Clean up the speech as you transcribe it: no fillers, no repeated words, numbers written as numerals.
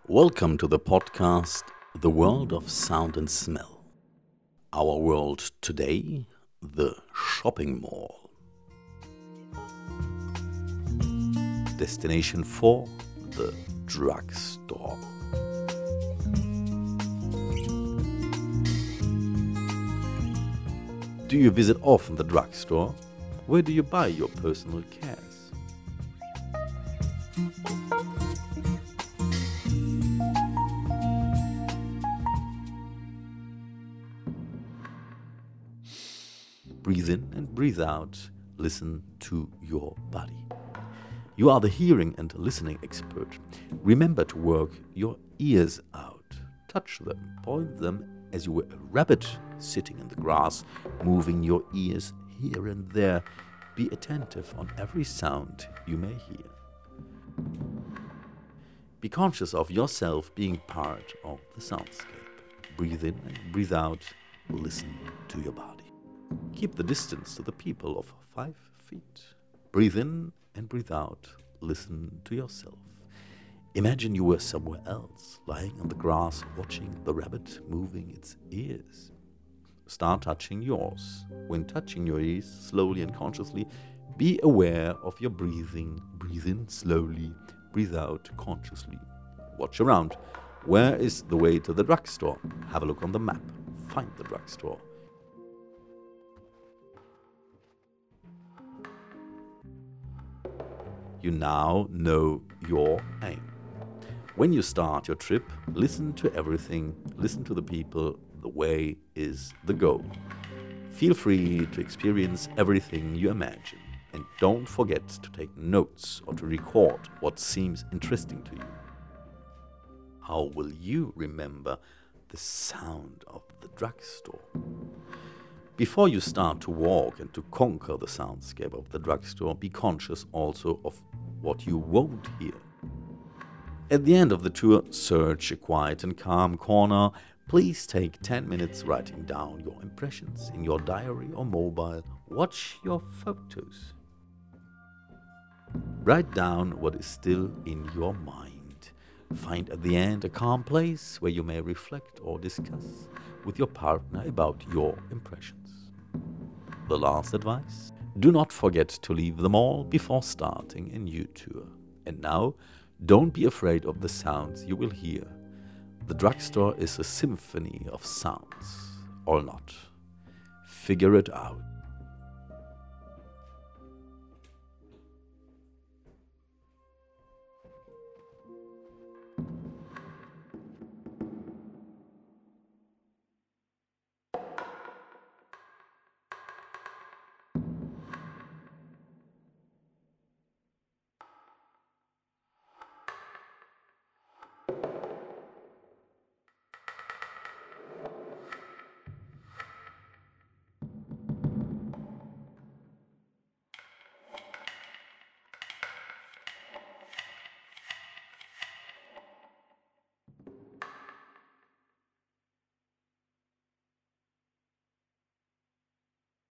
Welcome to the podcast, The World of Sound and Smell. Our world today, the shopping mall. Destination 4, the drugstore. Do you visit often the drugstore? Where do you buy your personal cares? Breathe in and breathe out. Listen to your body. You are the hearing and listening expert. Remember to work your ears out. Touch them, point them as you were a rabbit sitting in the grass, moving your ears here and there. Be attentive on every sound you may hear. Be conscious of yourself being part of the soundscape. Breathe in and breathe out. Listen to your body. Keep the distance to the people of 5 feet. Breathe in and breathe out. Listen to yourself. Imagine you were somewhere else, lying on the grass, watching the rabbit moving its ears. Start touching yours. When touching your ears, slowly and consciously, be aware of your breathing. Breathe in slowly, breathe out consciously. Watch around. Where is the way to the drugstore? Have a look on the map. Find the drugstore. You now know your aim. When you start your trip, listen to everything, listen to the people. The way is the goal. Feel free to experience everything you imagine. And don't forget to take notes or to record what seems interesting to you. How will you remember the sound of the drugstore? Before you start to walk and to conquer the soundscape of the drugstore, be conscious also of what you won't hear. At the end of the tour, search a quiet and calm corner. Please take 10 minutes writing down your impressions in your diary or mobile. Watch your photos. Write down what is still in your mind. Find at the end a calm place where you may reflect or discuss with your partner about your impressions. The last advice: do not forget to leave the mall before starting a new tour. And now, don't be afraid of the sounds you will hear. The drugstore is a symphony of sounds, or not. Figure it out.